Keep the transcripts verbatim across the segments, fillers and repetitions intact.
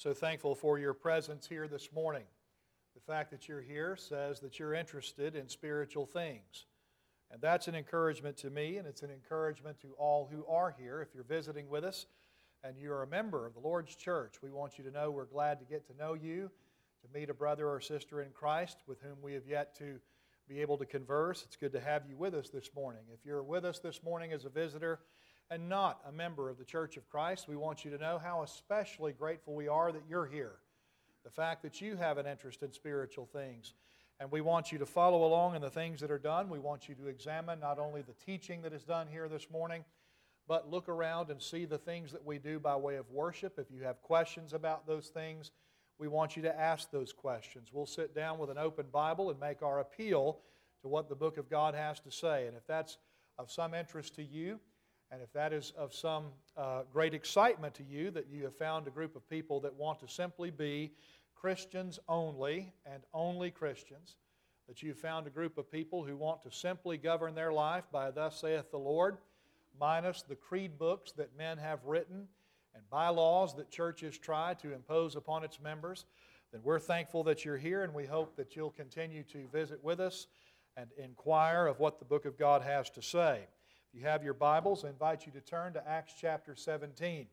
So thankful for your presence here this morning. The fact that you're here says that you're interested in spiritual things. And that's an encouragement to me, and it's an encouragement to all who are here. If you're visiting with us and you're a member of the Lord's church, we want you to know we're glad to get to know you, to meet a brother or sister in Christ with whom we have yet to be able to converse. It's good to have you with us this morning. If you're with us this morning as a visitor and not a member of the Church of Christ, we want you to know how especially grateful we are that you're here. The fact that you have an interest in spiritual things. And we want you to follow along in the things that are done. We want you to examine not only the teaching that is done here this morning, but look around and see the things that we do by way of worship. If you have questions about those things, we want you to ask those questions. We'll sit down with an open Bible and make our appeal to what the book of God has to say. And if that's of some interest to you, and if that is of some uh, great excitement to you, that you have found a group of people that want to simply be Christians only and only Christians, that you've found a group of people who want to simply govern their life by thus saith the Lord, minus the creed books that men have written and bylaws that churches try to impose upon its members, then we're thankful that you're here, and we hope that you'll continue to visit with us and inquire of what the book of God has to say. If you have your Bibles, I invite you to turn to Acts chapter seventeen.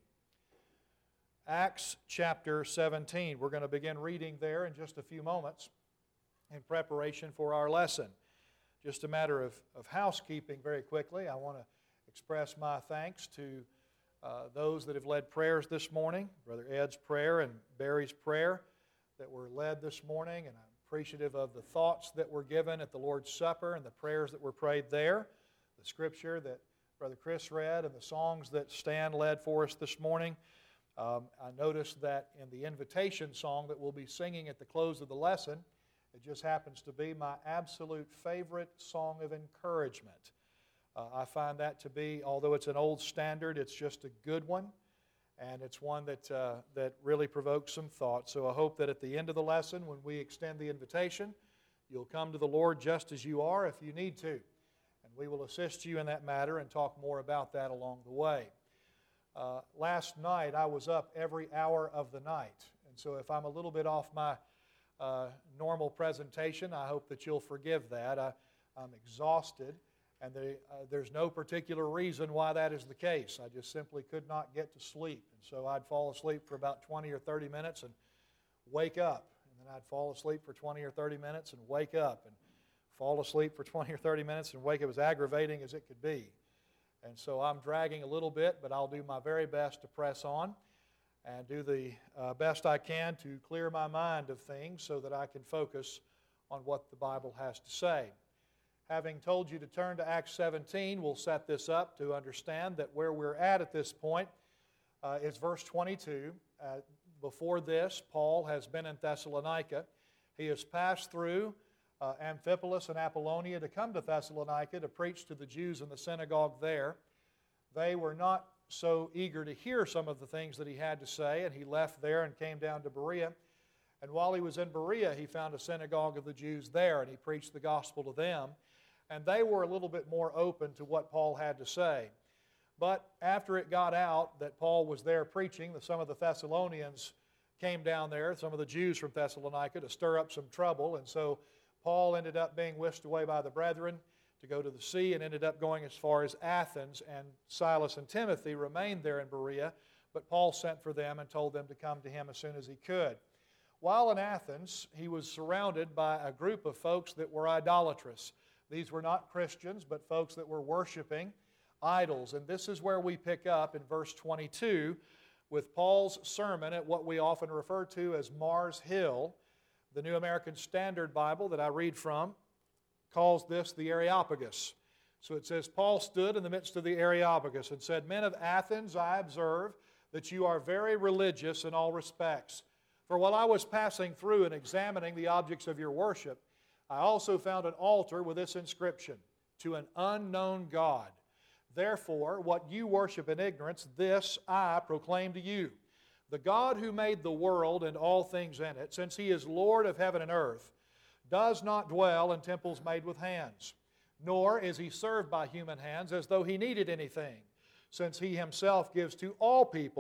Acts chapter seventeen. We're going to begin reading there in just a few moments in preparation for our lesson. Just a matter of, of housekeeping very quickly. I want to express my thanks to uh, those that have led prayers this morning, Brother Ed's prayer and Barry's prayer that were led this morning, and I'm appreciative of the thoughts that were given at the Lord's Supper and the prayers that were prayed there, the scripture that Brother Chris read, and the songs that Stan led for us this morning. Um, I noticed that in the invitation song that we'll be singing at the close of the lesson, it just happens to be my absolute favorite song of encouragement. Uh, I find that to be, although it's an old standard, it's just a good one, and it's one that, uh, that really provokes some thought. So I hope that at the end of the lesson, when we extend the invitation, you'll come to the Lord just as you are if you need to, and we will assist you in that matter and talk more about that along the way. Uh, last night, I was up every hour of the night, and so if I'm a little bit off my uh, normal presentation, I hope that you'll forgive that. I, I'm exhausted, and the, uh, there's no particular reason why that is the case. I just simply could not get to sleep, and so I'd fall asleep for about twenty or thirty minutes and wake up, and then I'd fall asleep for twenty or thirty minutes and wake up, and fall asleep for twenty or thirty minutes and wake up, as aggravating as it could be. And so I'm dragging a little bit, but I'll do my very best to press on and do the uh, best I can to clear my mind of things so that I can focus on what the Bible has to say. Having told you to turn to Acts seventeen, we'll set this up to understand that where we're at at this point uh, is verse twenty-two. Uh, before this, Paul has been in Thessalonica. He has passed through Uh, Amphipolis and Apollonia to come to Thessalonica to preach to the Jews in the synagogue there. They were not so eager to hear some of the things that he had to say, and he left there and came down to Berea. And while he was in Berea, he found a synagogue of the Jews there, and he preached the gospel to them. And they were a little bit more open to what Paul had to say. But after it got out that Paul was there preaching, that some of the Thessalonians came down there, some of the Jews from Thessalonica, to stir up some trouble, and so Paul ended up being whisked away by the brethren to go to the sea and ended up going as far as Athens, and Silas and Timothy remained there in Berea, but Paul sent for them and told them to come to him as soon as he could. While in Athens, he was surrounded by a group of folks that were idolatrous. These were not Christians, but folks that were worshiping idols, and this is where we pick up in verse twenty-two with Paul's sermon at what we often refer to as Mars Hill. The New American Standard Bible that I read from calls this the Areopagus. So it says, Paul stood in the midst of the Areopagus and said, Men of Athens, I observe that you are very religious in all respects. For while I was passing through and examining the objects of your worship, I also found an altar with this inscription, To an unknown God. Therefore, what you worship in ignorance, this I proclaim to you. The God who made the world and all things in it, since He is Lord of heaven and earth, does not dwell in temples made with hands, nor is He served by human hands as though He needed anything, since He Himself gives to all people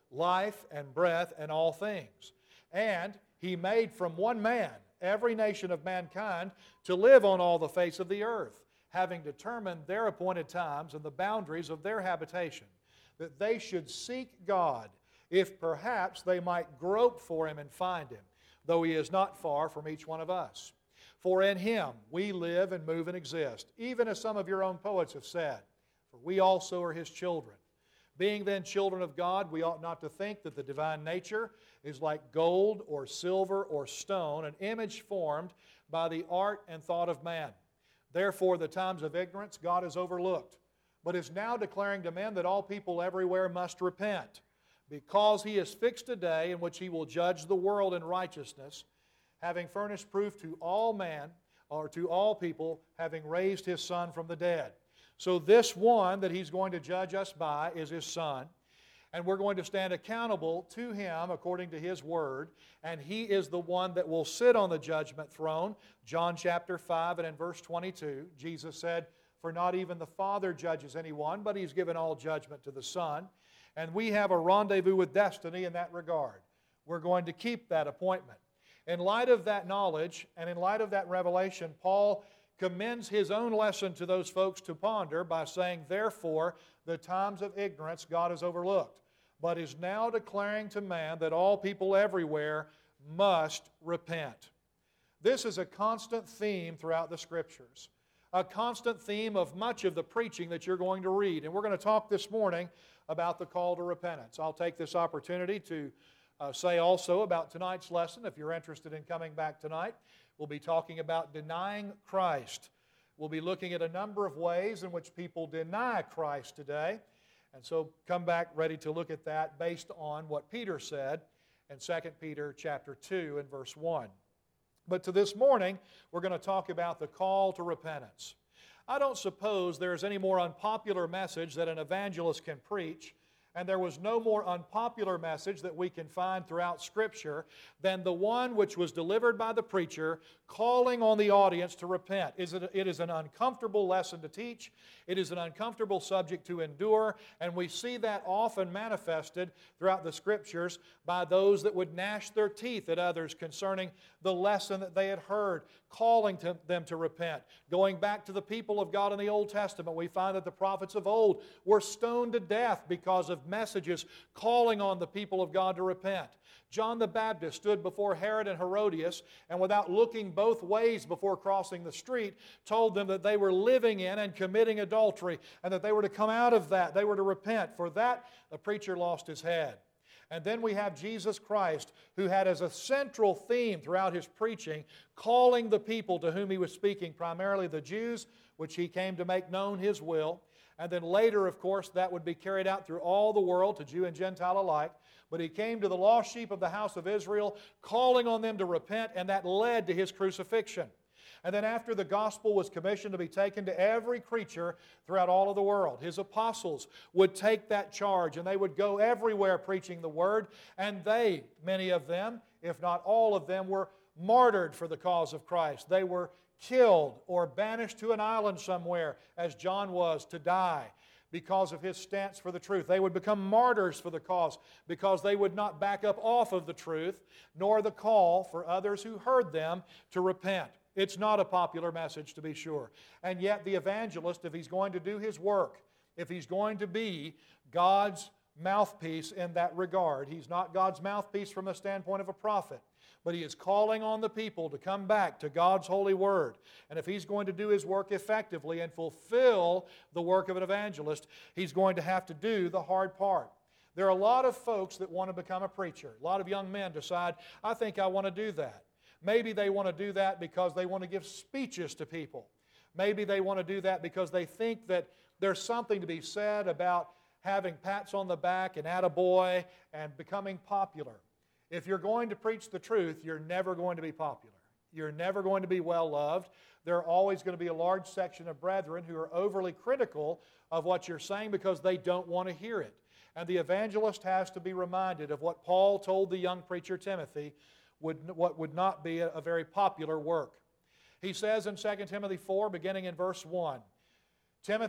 life and breath and all things. And He made from one man every nation of mankind to live on all the face of the earth, having determined their appointed times and the boundaries of their habitation, that they should seek God, if perhaps they might grope for Him and find Him, though He is not far from each one of us. For in Him we live and move and exist, even as some of your own poets have said, for we also are His children. Being then children of God, we ought not to think that the divine nature is like gold or silver or stone, an image formed by the art and thought of man. Therefore the times of ignorance God has overlooked, but is now declaring to men that all people everywhere must repent, because He has fixed a day in which He will judge the world in righteousness, having furnished proof to all man, or to all people, having raised His Son from the dead. So this one that He's going to judge us by is His Son, and we're going to stand accountable to Him according to His Word, and He is the one that will sit on the judgment throne. John chapter five and in verse twenty-two, Jesus said, "For not even the Father judges anyone, but He's given all judgment to the Son." And we have a rendezvous with destiny in that regard. We're going to keep that appointment. In light of that knowledge and in light of that revelation, Paul commends his own lesson to those folks to ponder by saying, "Therefore, the times of ignorance God has overlooked, but is now declaring to man that all people everywhere must repent." This is a constant theme throughout the Scriptures, a constant theme of much of the preaching that you're going to read. And we're going to talk this morning about the call to repentance. I'll take this opportunity to uh, say also about tonight's lesson, if you're interested in coming back tonight. We'll be talking about denying Christ. We'll be looking at a number of ways in which people deny Christ today. And so come back ready to look at that based on what Peter said in Second Peter chapter two and verse one. But to this morning, we're going to talk about the call to repentance. I don't suppose there is any more unpopular message that an evangelist can preach, and there was no more unpopular message that we can find throughout Scripture than the one which was delivered by the preacher calling on the audience to repent. It is an uncomfortable lesson to teach. It is an uncomfortable subject to endure, and we see that often manifested throughout the Scriptures by those that would gnash their teeth at others concerning the lesson that they had heard, calling to them to repent. Going back to the people of God in the Old Testament, we find that the prophets of old were stoned to death because of messages calling on the people of God to repent. John the Baptist stood before Herod and Herodias, and without looking both ways before crossing the street, told them that they were living in and committing adultery, and that they were to come out of that. They were to repent. For that, the preacher lost his head. And then we have Jesus Christ, who had as a central theme throughout His preaching, calling the people to whom He was speaking, primarily the Jews, which He came to make known His will. And then later, of course, that would be carried out through all the world, to Jew and Gentile alike. But He came to the lost sheep of the house of Israel, calling on them to repent, and that led to His crucifixion. And then after the gospel was commissioned to be taken to every creature throughout all of the world, His apostles would take that charge, and they would go everywhere preaching the Word, and they, many of them, if not all of them, were martyred for the cause of Christ. They were killed or banished to an island somewhere, as John was, to die because of his stance for the truth. They would become martyrs for the cause because they would not back up off of the truth, nor the call for others who heard them to repent. It's not a popular message, to be sure. And yet the evangelist, if he's going to do his work, if he's going to be God's mouthpiece in that regard, he's not God's mouthpiece from the standpoint of a prophet, but he is calling on the people to come back to God's holy word. And if he's going to do his work effectively and fulfill the work of an evangelist, he's going to have to do the hard part. There are a lot of folks that want to become a preacher. A lot of young men decide, I think I want to do that. Maybe they want to do that because they want to give speeches to people. Maybe they want to do that because they think that there's something to be said about having pats on the back and attaboy and becoming popular. If you're going to preach the truth, you're never going to be popular. You're never going to be well loved. There are always going to be a large section of brethren who are overly critical of what you're saying because they don't want to hear it. And the evangelist has to be reminded of what Paul told the young preacher Timothy, would, what would not be a, a very popular work. He says in Second Timothy four, beginning in verse one, Timothy,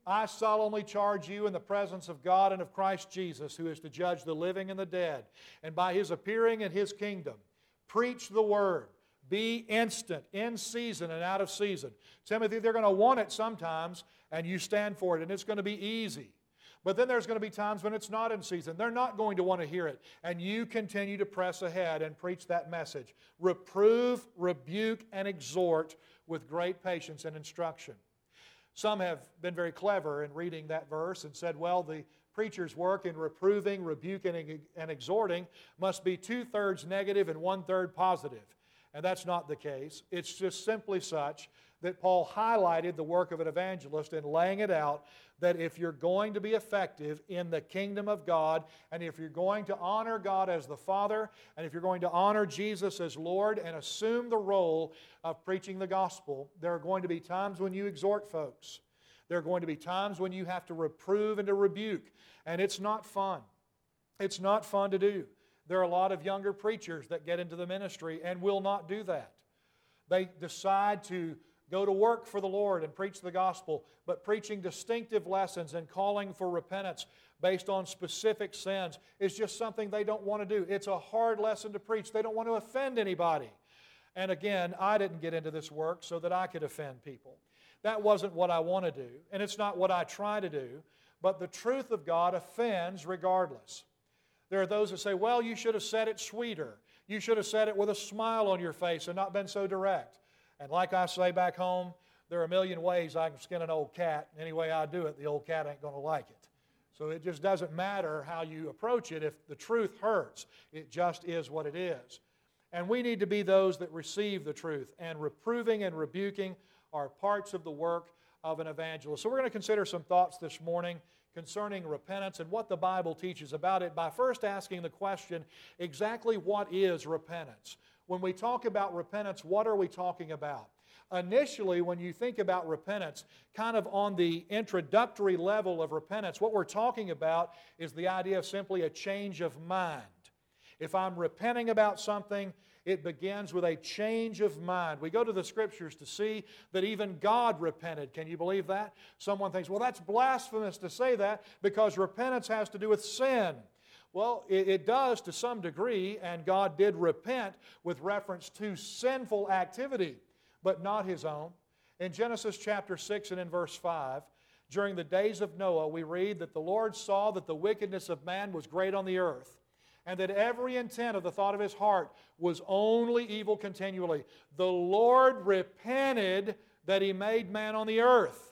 I solemnly charge you in the presence of God and of Christ Jesus, who is to judge the living and the dead, and by His appearing in His kingdom, preach the word. Be instant, in season and out of season. Timothy, they're going to want it sometimes, and you stand for it, and it's going to be easy. But then there's going to be times when it's not in season. They're not going to want to hear it. And you continue to press ahead and preach that message. Reprove, rebuke, and exhort with great patience and instruction. Some have been very clever in reading that verse and said, well, the preacher's work in reproving, rebuking, and exhorting must be two-thirds negative and one-third positive. And that's not the case. It's just simply such that Paul highlighted the work of an evangelist in laying it out that if you're going to be effective in the kingdom of God, and if you're going to honor God as the Father, and if you're going to honor Jesus as Lord and assume the role of preaching the gospel, there are going to be times when you exhort folks. There are going to be times when you have to reprove and to rebuke, and it's not fun. It's not fun to do. There are a lot of younger preachers that get into the ministry and will not do that. They decide to go to work for the Lord and preach the gospel, but preaching distinctive lessons and calling for repentance based on specific sins is just something they don't want to do. It's a hard lesson to preach. They don't want to offend anybody. And again, I didn't get into this work so that I could offend people. That wasn't what I want to do, and it's not what I try to do, but the truth of God offends regardless. There are those that say, well, you should have said it sweeter. You should have said it with a smile on your face and not been so direct. And like I say back home, there are a million ways I can skin an old cat. Any way I do it, the old cat ain't going to like it. So it just doesn't matter how you approach it. If the truth hurts, it just is what it is. And we need to be those that receive the truth. And reproving and rebuking are parts of the work of an evangelist. So we're going to consider some thoughts this morning concerning repentance and what the Bible teaches about it by first asking the question, exactly what is repentance? When we talk about repentance, what are we talking about? Initially, when you think about repentance, kind of on the introductory level of repentance, what we're talking about is the idea of simply a change of mind. If I'm repenting about something, it begins with a change of mind. We go to the Scriptures to see that even God repented. Can you believe that? Someone thinks, well, that's blasphemous to say that because repentance has to do with sin. Well, it, it does to some degree, and God did repent with reference to sinful activity, but not His own. In Genesis chapter six and in verse five, during the days of Noah, we read that the Lord saw that the wickedness of man was great on the earth, and that every intent of the thought of his heart was only evil continually. The Lord repented that He made man on the earth,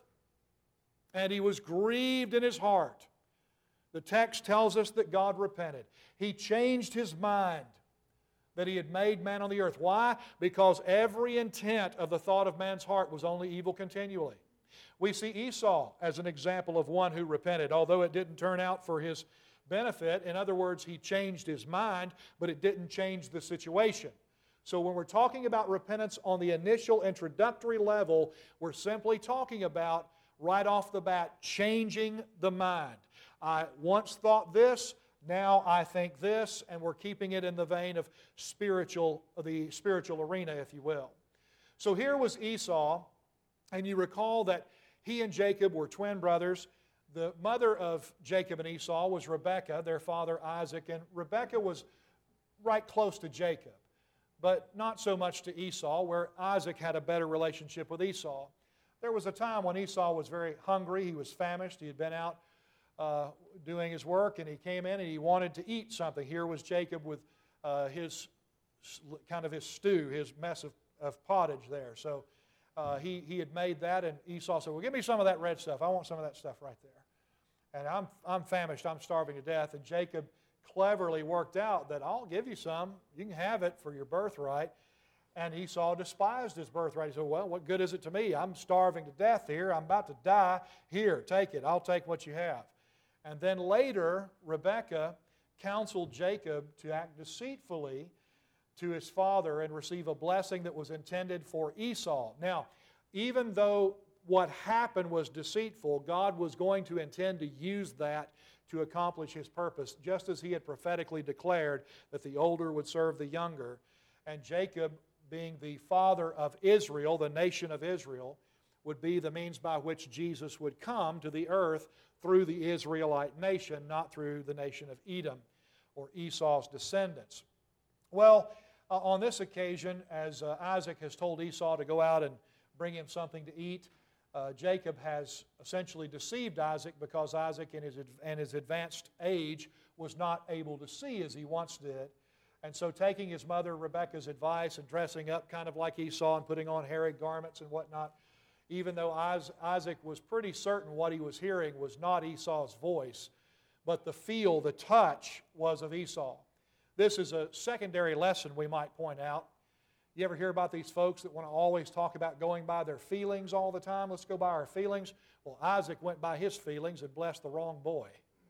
and He was grieved in His heart. The text tells us that God repented. He changed His mind that He had made man on the earth. Why? Because every intent of the thought of man's heart was only evil continually. We see Esau as an example of one who repented, although it didn't turn out for his benefit. In other words, he changed his mind, but it didn't change the situation. So when we're talking about repentance on the initial introductory level, we're simply talking about, right off the bat, changing the mind. I once thought this, now I think this, and we're keeping it in the vein of spiritual, the spiritual arena, if you will. So here was Esau, and you recall that he and Jacob were twin brothers. The mother of Jacob and Esau was Rebekah, their father Isaac, and Rebekah was right close to Jacob, but not so much to Esau, where Isaac had a better relationship with Esau. There was a time when Esau was very hungry, he was famished, he had been out uh, doing his work, and he came in and he wanted to eat something. Here was Jacob with uh, his kind of his stew, his mess of, of pottage there. So uh, he, he had made that, and Esau said, well, give me some of that red stuff. I want some of that stuff right there. And I'm, I'm famished, I'm starving to death. And Jacob cleverly worked out that I'll give you some, you can have it for your birthright. And Esau despised his birthright. He said, well, what good is it to me? I'm starving to death here. I'm about to die. Here, take it. I'll take what you have. And then later, Rebekah counseled Jacob to act deceitfully to his father and receive a blessing that was intended for Esau. Now, even though what happened was deceitful, God was going to intend to use that to accomplish His purpose, just as He had prophetically declared that the older would serve the younger. And Jacob, being the father of Israel, the nation of Israel, would be the means by which Jesus would come to the earth through the Israelite nation, not through the nation of Edom or Esau's descendants. Well, uh, on this occasion, as uh, Isaac has told Esau to go out and bring him something to eat, uh, Jacob has essentially deceived Isaac because Isaac in his, in his advanced age was not able to see as he once did. And so taking his mother Rebekah's advice and dressing up kind of like Esau and putting on hairy garments and whatnot, even though Isaac was pretty certain what he was hearing was not Esau's voice, but the feel, the touch was of Esau. This is a secondary lesson we might point out. You ever hear about these folks that want to always talk about going by their feelings all the time? Let's go by our feelings. Well, Isaac went by his feelings and blessed the wrong boy.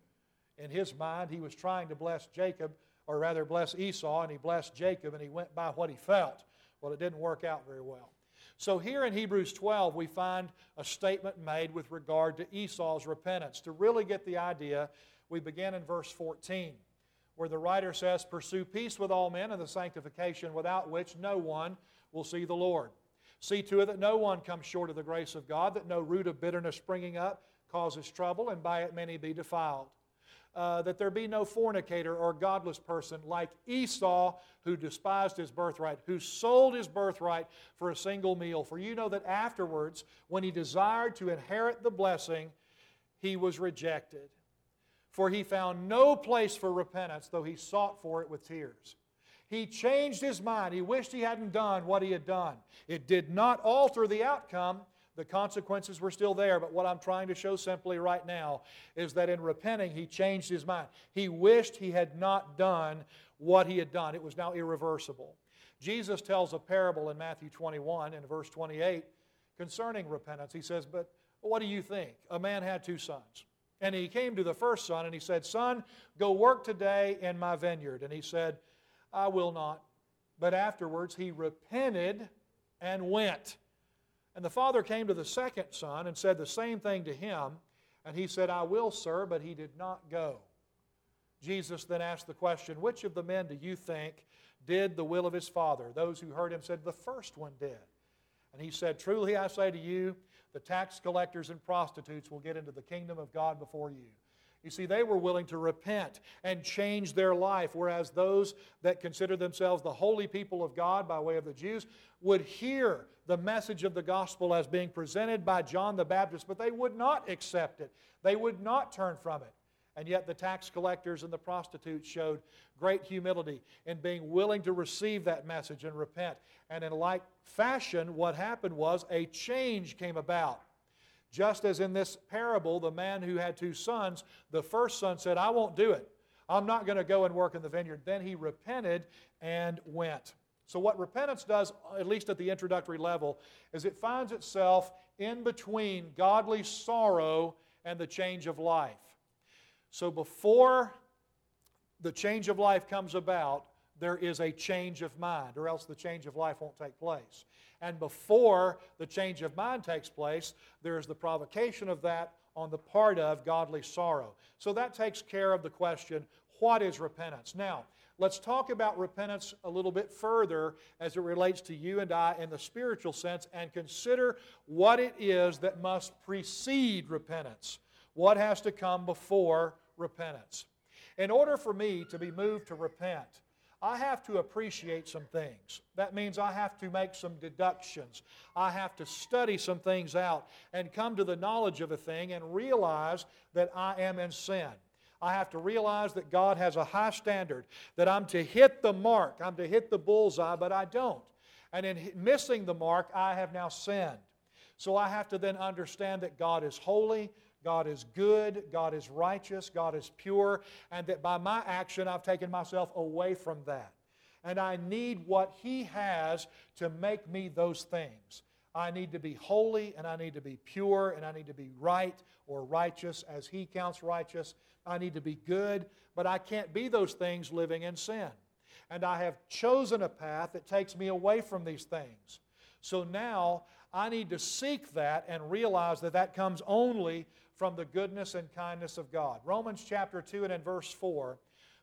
In his mind, he was trying to bless Jacob, or rather bless Esau, and he blessed Jacob, and he went by what he felt. Well, it didn't work out very well. So here in Hebrews twelve, we find a statement made with regard to Esau's repentance. To really get the idea, we begin in verse fourteen, where the writer says, "Pursue peace with all men and the sanctification without which no one will see the Lord. See to it that no one comes short of the grace of God, that no root of bitterness springing up causes trouble, and by it many be defiled. Uh, that there be no fornicator or godless person like Esau, who despised his birthright, who sold his birthright for a single meal. For you know that afterwards, when he desired to inherit the blessing, he was rejected. For he found no place for repentance, though he sought for it with tears." He changed his mind. He wished he hadn't done what he had done. It did not alter the outcome. The consequences were still there, but what I'm trying to show simply right now is that in repenting, he changed his mind. He wished he had not done what he had done. It was now irreversible. Jesus tells a parable in Matthew twenty-one and verse twenty-eight concerning repentance. He says, "But what do you think? A man had two sons. And he came to the first son and he said, 'Son, go work today in my vineyard.' And he said, 'I will not.' But afterwards he repented and went. And the father came to the second son and said the same thing to him. And he said, 'I will, sir,' but he did not go." Jesus then asked the question, "Which of the men do you think did the will of his father?" Those who heard him said, "The first one did." And he said, "Truly I say to you, the tax collectors and prostitutes will get into the kingdom of God before you." You see, they were willing to repent and change their life, whereas those that consider themselves the holy people of God by way of the Jews would hear the message of the gospel as being presented by John the Baptist, but they would not accept it. They would not turn from it. And yet the tax collectors and the prostitutes showed great humility in being willing to receive that message and repent. And in like fashion, what happened was a change came about. Just as in this parable, the man who had two sons, the first son said, "I won't do it. I'm not going to go and work in the vineyard." Then he repented and went. So what repentance does, at least at the introductory level, is it finds itself in between godly sorrow and the change of life. So before the change of life comes about, there is a change of mind, or else the change of life won't take place. And before the change of mind takes place, there is the provocation of that on the part of godly sorrow. So that takes care of the question, what is repentance? Now, let's talk about repentance a little bit further as it relates to you and I in the spiritual sense, and consider what it is that must precede repentance. What has to come before repentance? In order for me to be moved to repent, I have to appreciate some things. That means I have to make some deductions. I have to study some things out and come to the knowledge of a thing and realize that I am in sin. I have to realize that God has a high standard, that I'm to hit the mark, I'm to hit the bullseye, but I don't. And in missing the mark, I have now sinned. So I have to then understand that God is holy, God is good, God is righteous, God is pure, and that by my action I've taken myself away from that. And I need what He has to make me those things. I need to be holy, and I need to be pure, and I need to be right or righteous as He counts righteous. I need to be good, but I can't be those things living in sin. And I have chosen a path that takes me away from these things. So now I need to seek that and realize that that comes only from the goodness and kindness of God. Romans chapter two and in verse four,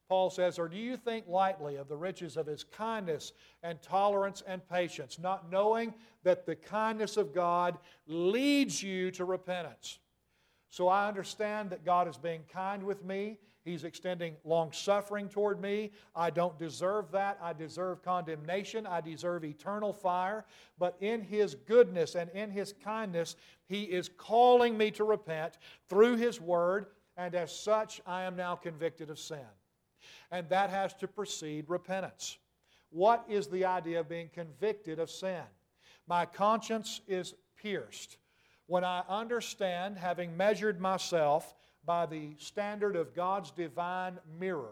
Paul says, or do you think lightly of the riches of His kindness and tolerance and patience, not knowing that the kindness of God leads you to repentance? So I understand that God is being kind with me. He's extending long-suffering toward me. I don't deserve that. I deserve condemnation. I deserve eternal fire. But in His goodness and in His kindness, He is calling me to repent through His Word, and as such, I am now convicted of sin. And that has to precede repentance. What is the idea of being convicted of sin? My conscience is pierced when I understand, having measured myself by the standard of God's divine mirror.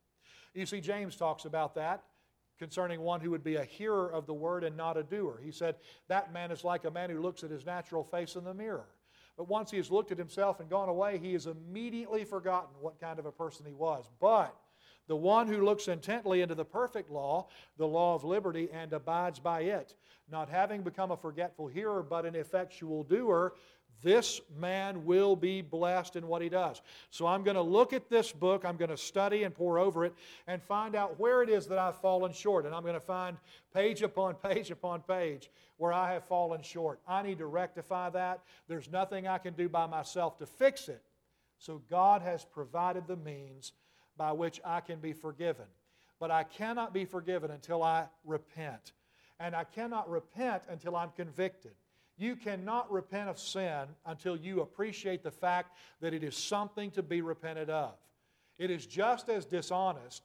You see, James talks about that concerning one who would be a hearer of the Word and not a doer. He said, that man is like a man who looks at his natural face in the mirror. But once he has looked at himself and gone away, he has immediately forgotten what kind of a person he was. But the one who looks intently into the perfect law, the law of liberty, and abides by it, not having become a forgetful hearer, but an effectual doer, this man will be blessed in what he does. So I'm going to look at this book, I'm going to study and pore over it, and find out where it is that I've fallen short. And I'm going to find page upon page upon page where I have fallen short. I need to rectify that. There's nothing I can do by myself to fix it. So God has provided the means by which I can be forgiven. But I cannot be forgiven until I repent. And I cannot repent until I'm convicted. You cannot repent of sin until you appreciate the fact that it is something to be repented of. It is just as dishonest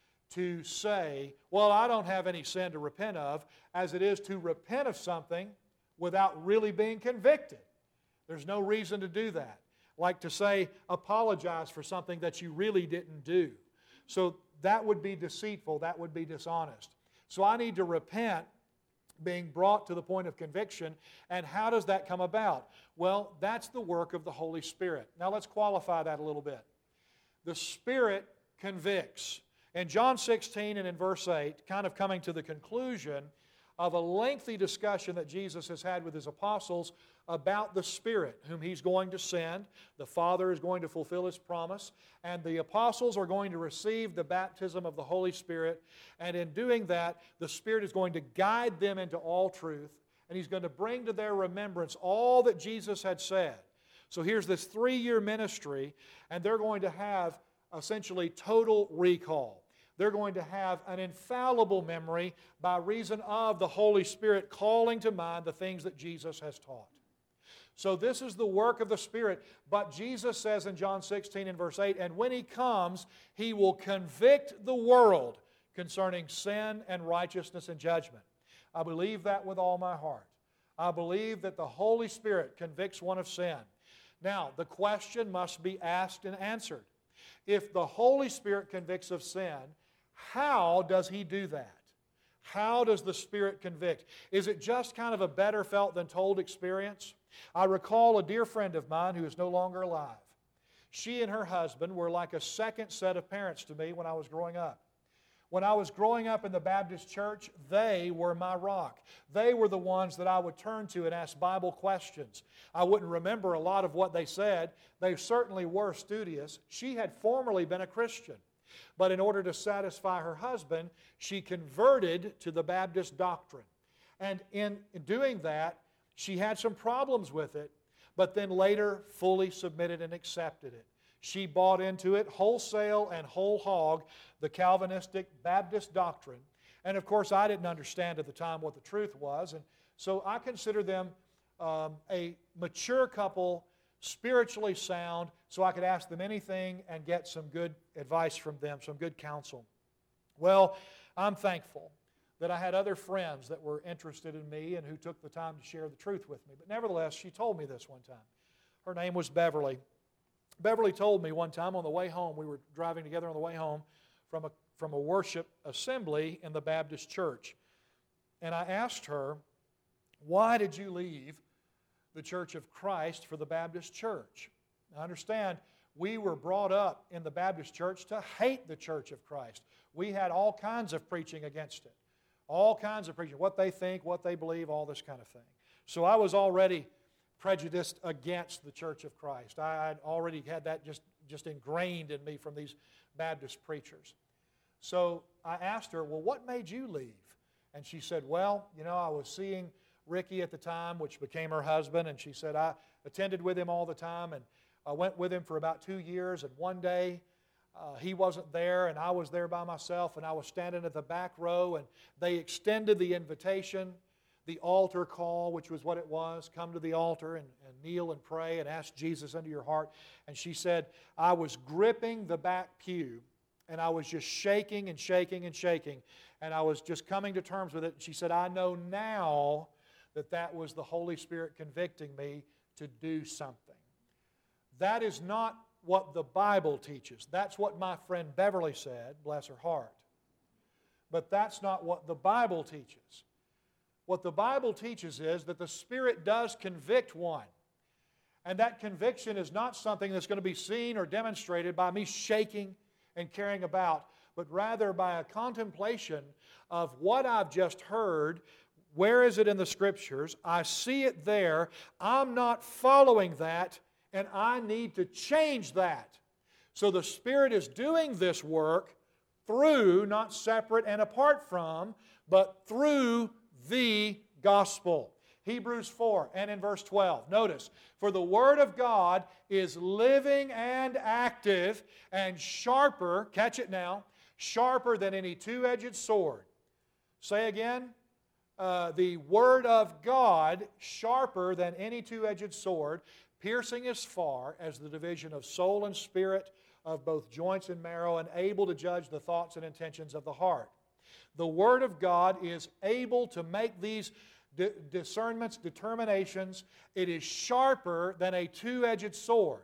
to say, well, I don't have any sin to repent of, as it is to repent of something without really being convicted. There's no reason to do that. Like to say, apologize for something that you really didn't do. So that would be deceitful, that would be dishonest. So I need to repent, being brought to the point of conviction. And how does that come about? Well, that's the work of the Holy Spirit. Now let's qualify that a little bit. The Spirit convicts. In John sixteen and in verse eight, kind of coming to the conclusion of a lengthy discussion that Jesus has had with His apostles about the Spirit, whom He's going to send. The Father is going to fulfill His promise, and the apostles are going to receive the baptism of the Holy Spirit, and in doing that, the Spirit is going to guide them into all truth, and He's going to bring to their remembrance all that Jesus had said. So here's this three-year ministry, and they're going to have essentially total recall. They're going to have an infallible memory by reason of the Holy Spirit calling to mind the things that Jesus has taught. So this is the work of the Spirit. But Jesus says in John sixteen and verse eight, and when He comes, He will convict the world concerning sin and righteousness and judgment. I believe that with all my heart. I believe that the Holy Spirit convicts one of sin. Now, the question must be asked and answered. If the Holy Spirit convicts of sin, how does He do that? How does the Spirit convict? Is it just kind of a better felt than told experience? I recall a dear friend of mine who is no longer alive. She and her husband were like a second set of parents to me when I was growing up. When I was growing up in the Baptist church, they were my rock. They were the ones that I would turn to and ask Bible questions. I wouldn't remember a lot of what they said. They certainly were studious. She had formerly been a Christian. But in order to satisfy her husband, she converted to the Baptist doctrine. And in doing that, she had some problems with it, but then later fully submitted and accepted it. She bought into it wholesale and whole hog, the Calvinistic Baptist doctrine. And of course, I didn't understand at the time what the truth was. And so I consider them um, a mature couple, spiritually sound, so I could ask them anything and get some good advice from them, some good counsel. Well, I'm thankful that I had other friends that were interested in me and who took the time to share the truth with me. But nevertheless, she told me this one time. Her name was Beverly. Beverly told me one time on the way home, we were driving together on the way home from a, from a worship assembly in the Baptist church. And I asked her, why did you leave the Church of Christ for the Baptist church? Now, understand, we were brought up in the Baptist church to hate the Church of Christ. We had all kinds of preaching against it. All kinds of preaching, what they think, what they believe, all this kind of thing. So I was already prejudiced against the Church of Christ. I had already had that just, just ingrained in me from these Baptist preachers. So I asked her, well, what made you leave? And she said, well, you know, I was seeing Ricky at the time, which became her husband, and she said, I attended with him all the time, and I went with him for about two years, and one day uh, he wasn't there, and I was there by myself, and I was standing at the back row, and they extended the invitation, the altar call, which was what it was, come to the altar and, and kneel and pray and ask Jesus into your heart. And she said, I was gripping the back pew, and I was just shaking and shaking and shaking, and I was just coming to terms with it. And she said, I know now that that was the Holy Spirit convicting me to do something. That is not what the Bible teaches. That's what my friend Beverly said, bless her heart. But that's not what the Bible teaches. What the Bible teaches is that the Spirit does convict one. And that conviction is not something that's going to be seen or demonstrated by me shaking and carrying about, but rather by a contemplation of what I've just heard. Where is it in the Scriptures? I see it there. I'm not following that, and I need to change that. So the Spirit is doing this work through, not separate and apart from, but through the gospel. Hebrews four and in verse twelve. Notice, for the Word of God is living and active and sharper, catch it now, sharper than any two-edged sword. Say again, uh, the Word of God sharper than any two-edged sword, piercing as far as the division of soul and spirit, of both joints and marrow, and able to judge the thoughts and intentions of the heart. The Word of God is able to make these D- discernments, determinations. It is sharper than a two-edged sword.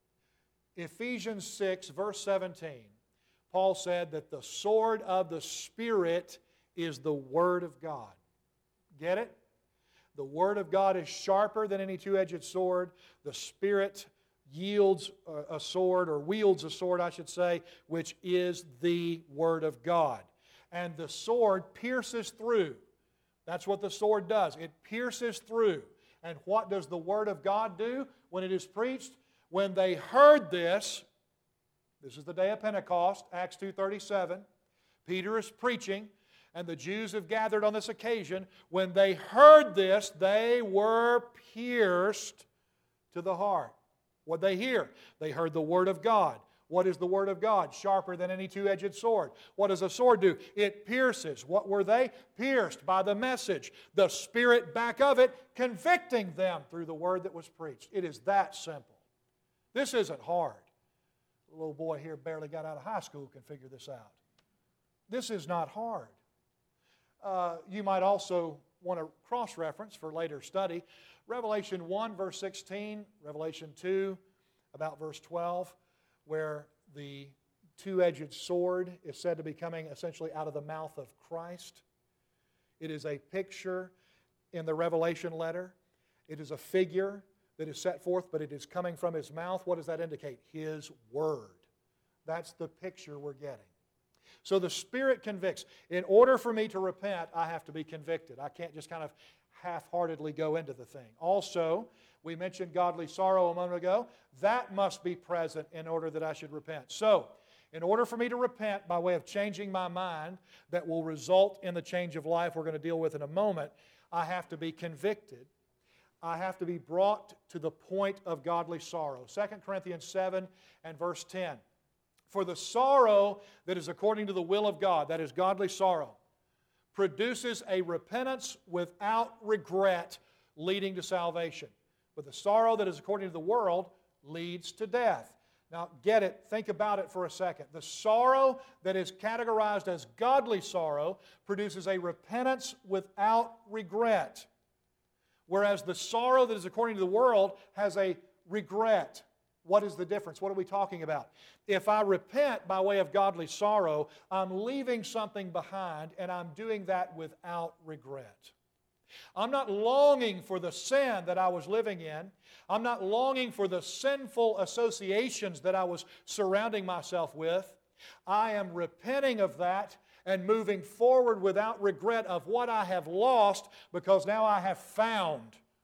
Ephesians six, verse seventeen, Paul said that the sword of the Spirit is the Word of God. Get it? The Word of God is sharper than any two-edged sword. The Spirit yields a sword, or wields a sword, I should say, which is the Word of God. And the sword pierces through. That's what the sword does. It pierces through. And what does the Word of God do when it is preached? When they heard this, this is the day of Pentecost, Acts two thirty-seven. Peter is preaching, and the Jews have gathered on this occasion. When they heard this, they were pierced to the heart. What did they hear? They heard the Word of God. What is the Word of God? Sharper than any two-edged sword. What does a sword do? It pierces. What were they? Pierced by the message. The Spirit back of it convicting them through the Word that was preached. It is that simple. This isn't hard. The little boy here barely got out of high school can figure this out. This is not hard. Uh, you might also want to cross-reference for later study. Revelation one, verse sixteen, Revelation two, about verse twelve, where the two-edged sword is said to be coming essentially out of the mouth of Christ. It is a picture in the Revelation letter. It is a figure that is set forth, but it is coming from His mouth. What does that indicate? His Word. That's the picture we're getting. So the Spirit convicts. In order for me to repent, I have to be convicted. I can't just kind of half-heartedly go into the thing. Also, we mentioned godly sorrow a moment ago. That must be present in order that I should repent. So, in order for me to repent by way of changing my mind that will result in the change of life we're going to deal with in a moment, I have to be convicted. I have to be brought to the point of godly sorrow. Second Corinthians seven and verse ten. For the sorrow that is according to the will of God, that is godly sorrow, produces a repentance without regret leading to salvation. But the sorrow that is according to the world leads to death. Now, get it, think about it for a second. The sorrow that is categorized as godly sorrow produces a repentance without regret, whereas the sorrow that is according to the world has a regret. What is the difference? What are we talking about? If I repent by way of godly sorrow, I'm leaving something behind, and I'm doing that without regret. I'm not longing for the sin that I was living in. I'm not longing for the sinful associations that I was surrounding myself with. I am repenting of that and moving forward without regret of what I have lost, because now I have found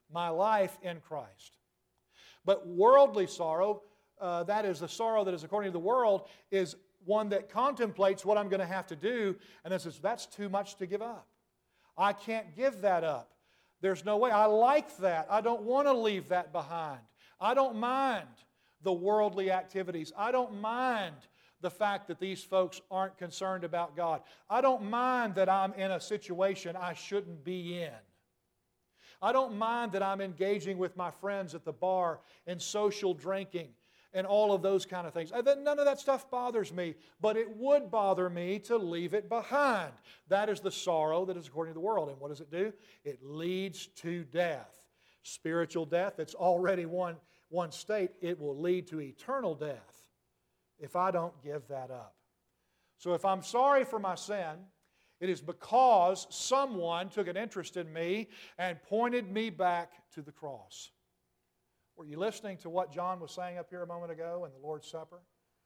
my life in Christ. But worldly sorrow, uh, that is the sorrow that is according to the world, is one that contemplates what I'm going to have to do, and then says, that's too much to give up. I can't give that up. There's no way. I like that. I don't want to leave that behind. I don't mind the worldly activities. I don't mind the fact that these folks aren't concerned about God. I don't mind that I'm in a situation I shouldn't be in. I don't mind that I'm engaging with my friends at the bar in social drinking and all of those kind of things. None of that stuff bothers me, but it would bother me to leave it behind. That is the sorrow that is according to the world. And what does it do? It leads to death. Spiritual death, it's already one, one state. It will lead to eternal death if I don't give that up. So if I'm sorry for my sin, it is because someone took an interest in me and pointed me back to the cross. Were you listening to what John was saying up here a moment ago in the Lord's Supper?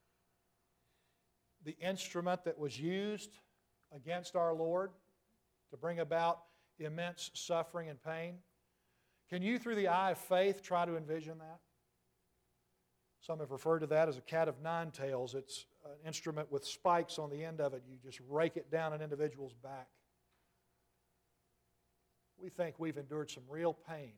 The instrument that was used against our Lord to bring about immense suffering and pain. Can you, through the eye of faith, try to envision that? Some have referred to that as a cat of nine tails. It's an instrument with spikes on the end of it. You just rake it down an individual's back. We think we've endured some real pain.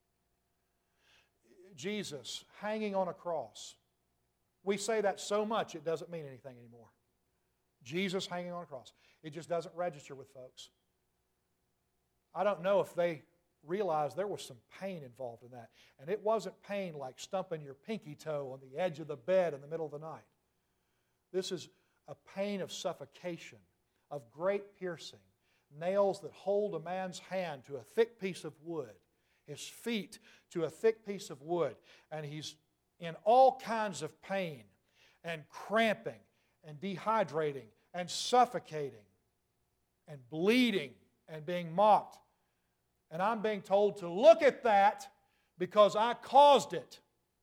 Jesus hanging on a cross. We say that so much it doesn't mean anything anymore. Jesus hanging on a cross. It just doesn't register with folks. I don't know if they realize there was some pain involved in that. And it wasn't pain like stumping your pinky toe on the edge of the bed in the middle of the night. This is a pain of suffocation, of great piercing, nails that hold a man's hand to a thick piece of wood, his feet to a thick piece of wood, and he's in all kinds of pain and cramping and dehydrating and suffocating and bleeding and being mocked. And I'm being told to look at that because I caused it.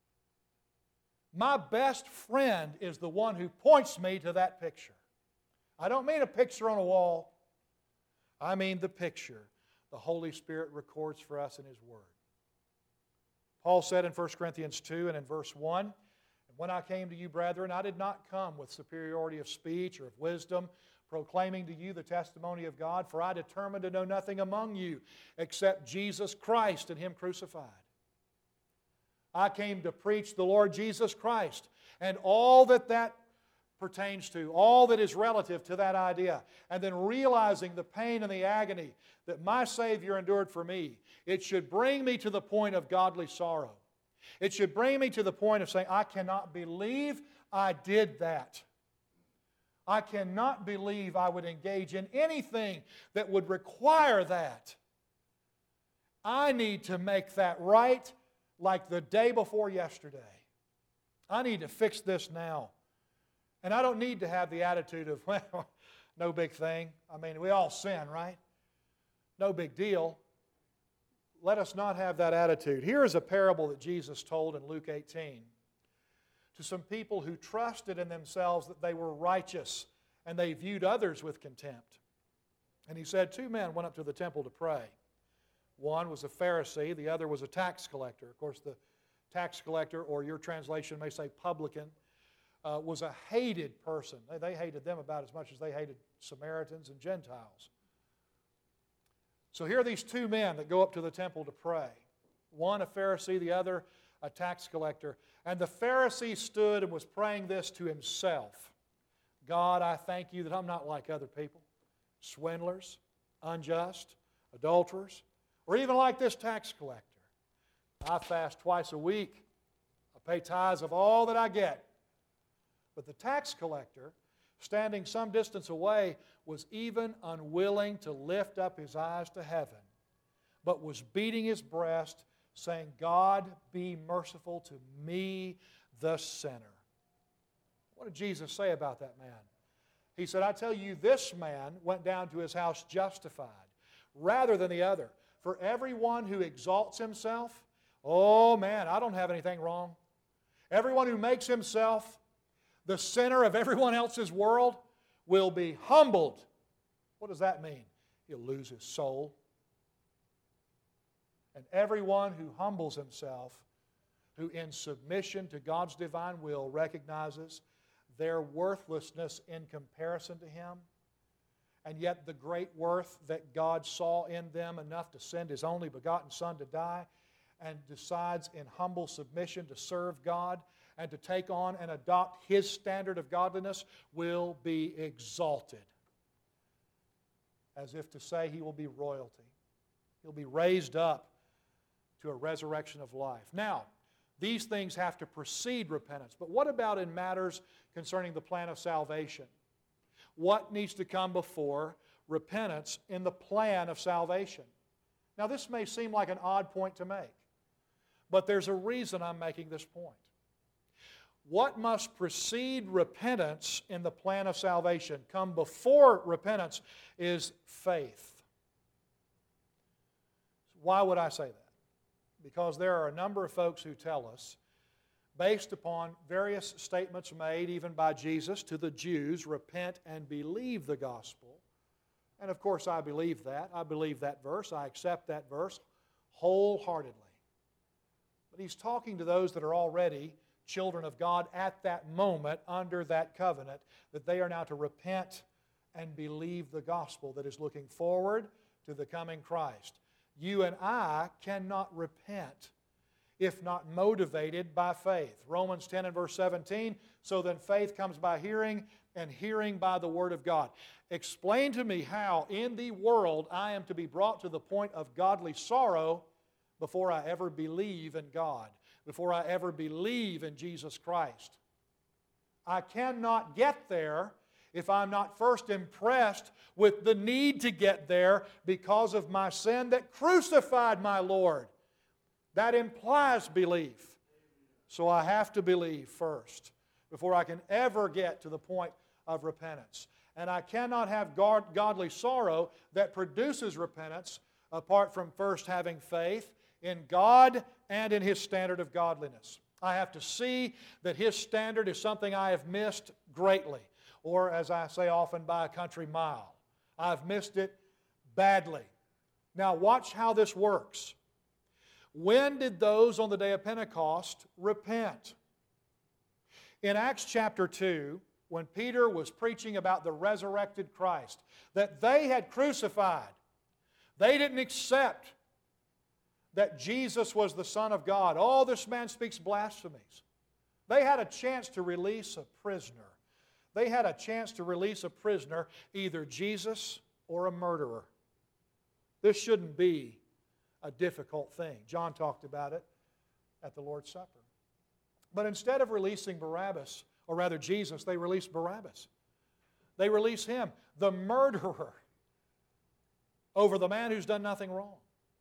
My best friend is the one who points me to that picture. I don't mean a picture on a wall. I mean the picture the Holy Spirit records for us in His Word. Paul said in First Corinthians two and in verse one, "And when I came to you, brethren, I did not come with superiority of speech or of wisdom, proclaiming to you the testimony of God, for I determined to know nothing among you except Jesus Christ and Him crucified. I came to preach the Lord Jesus Christ and all that that pertains to, all that is relative to that idea, and then realizing the pain and the agony that my Savior endured for me. It should bring me to the point of godly sorrow. It should bring me to the point of saying, I cannot believe I did that. I cannot believe I would engage in anything that would require that. I need to make that right like the day before yesterday. I need to fix this now. And I don't need to have the attitude of, well, no big thing. I mean, we all sin, right? No big deal. Let us not have that attitude. Here is a parable that Jesus told in Luke eighteen to some people who trusted in themselves that they were righteous and they viewed others with contempt. And He said, two men went up to the temple to pray. One was a Pharisee, the other was a tax collector. Of course, the tax collector, or your translation may say publican, uh, was a hated person. They, they hated them about as much as they hated Samaritans and Gentiles. So here are these two men that go up to the temple to pray. One a Pharisee, the other a tax collector. And the Pharisee stood and was praying this to himself. God, I thank you that I'm not like other people, swindlers, unjust, adulterers, or even like this tax collector. I fast twice a week. I pay tithes of all that I get. But the tax collector, standing some distance away, was even unwilling to lift up his eyes to heaven, but was beating his breast, saying, God, be merciful to me, the sinner. What did Jesus say about that man? He said, I tell you, this man went down to his house justified, rather than the other. For everyone who exalts himself, oh man, I don't have anything wrong. Everyone who makes himself the center of everyone else's world will be humbled. What does that mean? He'll lose his soul. And everyone who humbles himself, who in submission to God's divine will recognizes their worthlessness in comparison to Him, and yet the great worth that God saw in them enough to send His only begotten Son to die, and decides in humble submission to serve God and to take on and adopt His standard of godliness, will be exalted. As if to say he will be royalty. He'll be raised up to a resurrection of life. Now, these things have to precede repentance. But what about in matters concerning the plan of salvation? What needs to come before repentance in the plan of salvation? Now, this may seem like an odd point to make, but there's a reason I'm making this point. What must precede repentance in the plan of salvation, come before repentance, is faith. Why would I say that? Because there are a number of folks who tell us, based upon various statements made even by Jesus to the Jews, repent and believe the gospel. And of course I believe that. I believe that verse. I accept that verse wholeheartedly. But He's talking to those that are already children of God at that moment under that covenant, that they are now to repent and believe the gospel that is looking forward to the coming Christ. You and I cannot repent if not motivated by faith. Romans ten and verse seventeen, so then faith comes by hearing, and hearing by the Word of God. Explain to me how in the world I am to be brought to the point of godly sorrow before I ever believe in God, before I ever believe in Jesus Christ. I cannot get there if I'm not first impressed with the need to get there because of my sin that crucified my Lord. That implies belief. So I have to believe first before I can ever get to the point of repentance. And I cannot have God, godly sorrow that produces repentance apart from first having faith in God and in His standard of godliness. I have to see that His standard is something I have missed greatly, or as I say often, by a country mile. I've missed it badly. Now watch how this works. When did those on the day of Pentecost repent? In Acts chapter two, when Peter was preaching about the resurrected Christ that they had crucified, they didn't accept that Jesus was the Son of God. Oh, this man speaks blasphemies. They had a chance to release a prisoner. They had a chance to release a prisoner, either Jesus or a murderer. This shouldn't be a difficult thing. John talked about it at the Lord's Supper. But instead of releasing Barabbas, or rather Jesus, they released Barabbas. They release him, the murderer, over the man who's done nothing wrong.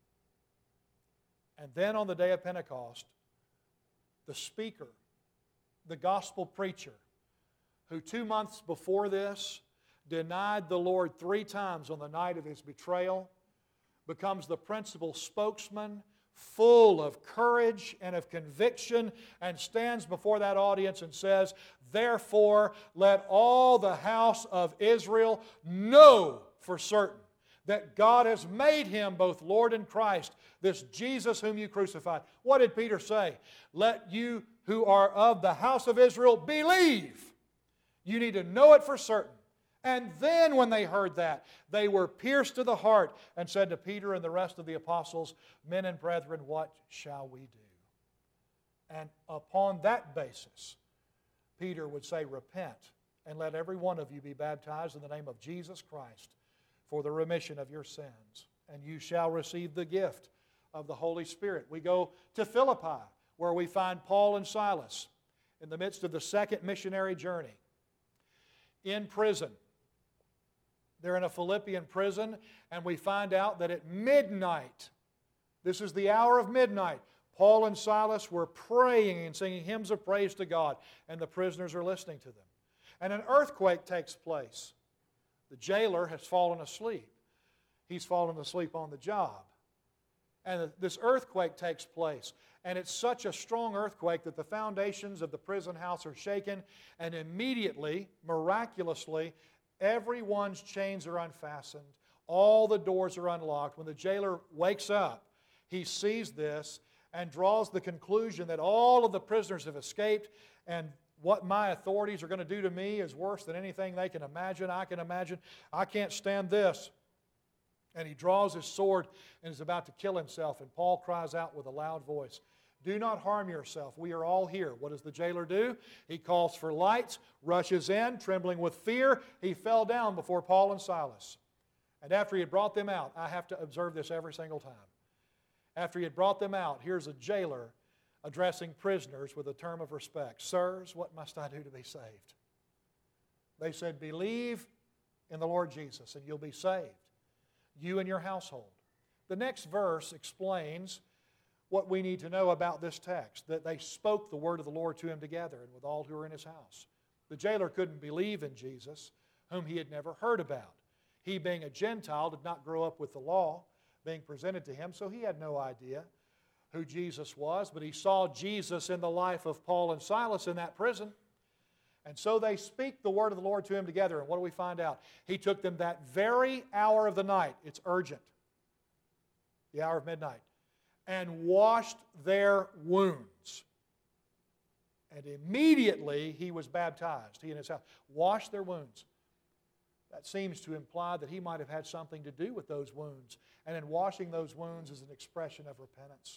And then on the day of Pentecost, the speaker, the gospel preacher, who two months before this denied the Lord three times on the night of his betrayal, becomes the principal spokesman, full of courage and of conviction, and stands before that audience and says, "Therefore, let all the house of Israel know for certain that God has made Him both Lord and Christ, this Jesus whom you crucified." What did Peter say? Let you who are of the house of Israel believe. You need to know it for certain. And then when they heard that, they were pierced to the heart and said to Peter and the rest of the apostles, "Men and brethren, what shall we do?" And upon that basis, Peter would say, "Repent, and let every one of you be baptized in the name of Jesus Christ for the remission of your sins, and you shall receive the gift of the Holy Spirit." We go to Philippi, where we find Paul and Silas in the midst of the second missionary journey. In prison. They're in a Philippian prison, and we find out that at midnight, this is the hour of midnight, Paul and Silas were praying and singing hymns of praise to God, and the prisoners are listening to them. And an earthquake takes place. The jailer has fallen asleep. He's fallen asleep on the job. And this earthquake takes place. And it's such a strong earthquake that the foundations of the prison house are shaken, and immediately, miraculously, everyone's chains are unfastened. All the doors are unlocked. When the jailer wakes up, he sees this and draws the conclusion that all of the prisoners have escaped, and what my authorities are going to do to me is worse than anything they can imagine, I can imagine. I can't stand this. And he draws his sword and is about to kill himself. And Paul cries out with a loud voice, "Do not harm yourself. We are all here." What does the jailer do? He calls for lights, rushes in, trembling with fear. He fell down before Paul and Silas. And after he had brought them out, I have to observe this every single time. After he had brought them out, here's a jailer addressing prisoners with a term of respect. "Sirs, what must I do to be saved?" They said, "Believe in the Lord Jesus and you'll be saved, you and your household." The next verse explains what we need to know about this text, that they spoke the word of the Lord to him together and with all who were in his house. The jailer couldn't believe in Jesus, whom he had never heard about. He, being a Gentile, did not grow up with the law being presented to him, so he had no idea who Jesus was, but he saw Jesus in the life of Paul and Silas in that prison. And so they speak the word of the Lord to him together. And what do we find out? He took them that very hour of the night. It's urgent. The hour of midnight. And washed their wounds. And immediately he was baptized, he and his house. Washed their wounds. That seems to imply that he might have had something to do with those wounds. And in washing those wounds is an expression of repentance.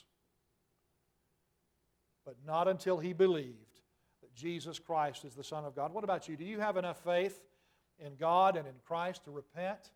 But not until he believed that Jesus Christ is the Son of God. What about you? Do you have enough faith in God and in Christ to repent?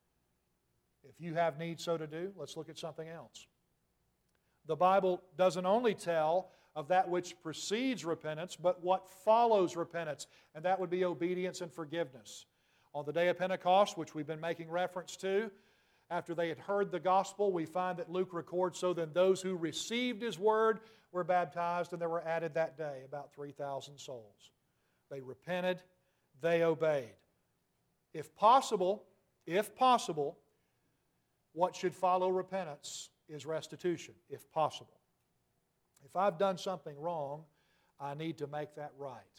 If you have need so to do, let's look at something else. The Bible doesn't only tell of that which precedes repentance, but what follows repentance, and that would be obedience and forgiveness. On the day of Pentecost, which we've been making reference to, after they had heard the gospel, we find that Luke records, "So then those who received his word were baptized, and there were added that day about three thousand souls." They repented, they obeyed. If possible, if possible, what should follow repentance is restitution, if possible. If I've done something wrong, I need to make that right.